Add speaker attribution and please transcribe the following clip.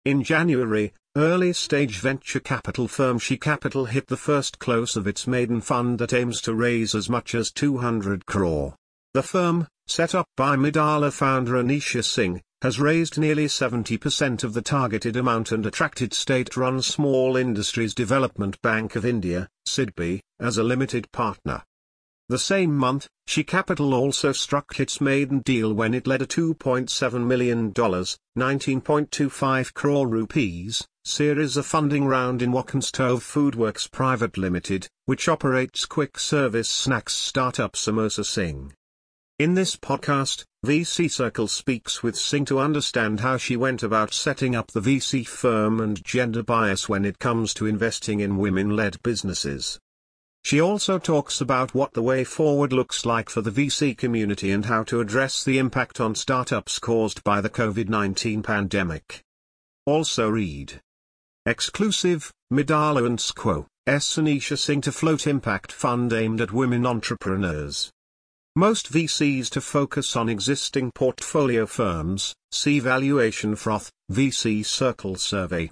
Speaker 1: In January, early-stage venture capital firm She Capital hit the first close of its maiden fund that aims to raise as much as 200 crore. The firm, set up by Midala founder Anisha Singh, has raised nearly 70% of the targeted amount and attracted state-run Small Industries Development Bank of India, SIDBI, as a limited partner. The same month, She Capital also struck its maiden deal when it led a $2.7 million, 19.25 crore rupees, series of funding round in Walthamstow Foodworks Private Limited, which operates quick-service snacks startup Samosa Singh. In this podcast, VC Circle speaks with Singh to understand how she went about setting up the VC firm and gender bias when it comes to investing in women-led businesses. She also talks about what the way forward looks like for the VC community and how to address the impact on startups caused by the COVID-19 pandemic. Also read. Exclusive, Midala and SQO, Anisha Singh to float impact fund aimed at women entrepreneurs. Most VCs to focus on existing portfolio firms, see Valuation Froth, VC Circle survey.